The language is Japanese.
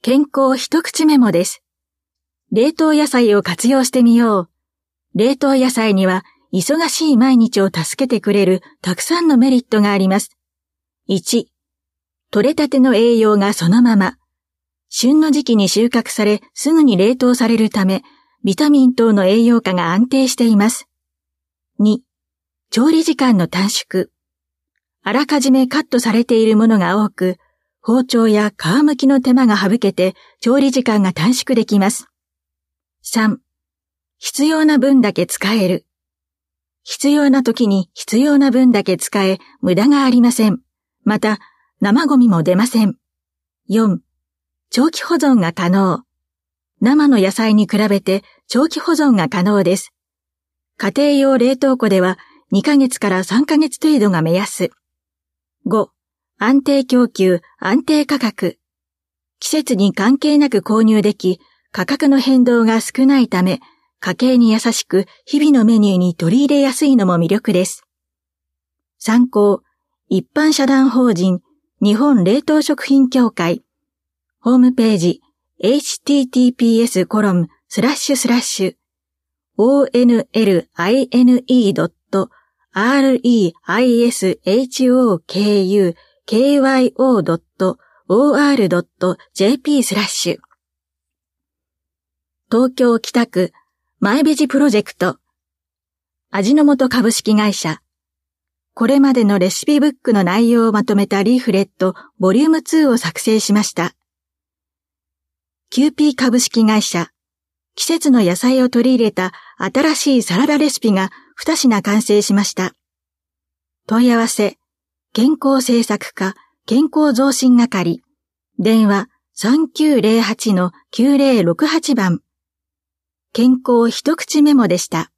健康一口メモです。冷凍野菜を活用してみよう。冷凍野菜には忙しい毎日を助けてくれるたくさんのメリットがあります。1、取れたての栄養がそのまま。旬の時期に収穫されすぐに冷凍されるため、ビタミン等の栄養価が安定しています。2、調理時間の短縮。あらかじめカットされているものが多く、包丁や皮むきの手間が省けて調理時間が短縮できます。3、必要な分だけ使える。必要な時に必要な分だけ使え、無駄がありません。また、生ゴミも出ません。4、長期保存が可能。生の野菜に比べて長期保存が可能です。家庭用冷凍庫では2ヶ月から3ヶ月程度が目安。5、安定供給、安定価格。季節に関係なく購入でき、価格の変動が少ないため、家計に優しく日々のメニューに取り入れやすいのも魅力です。参考、一般社団法人日本冷凍食品協会。ホームページ、onlineshokyo.or.jp/。東京北区前ベジプロジェクト。味の素株式会社。これまでのレシピブックの内容をまとめたリーフレットボリューム2を作成しました。キューピー株式会社。季節の野菜を取り入れた新しいサラダレシピが2品完成しました。問い合わせ、健康政策課健康増進係。電話3908-9068番。健康一口メモでした。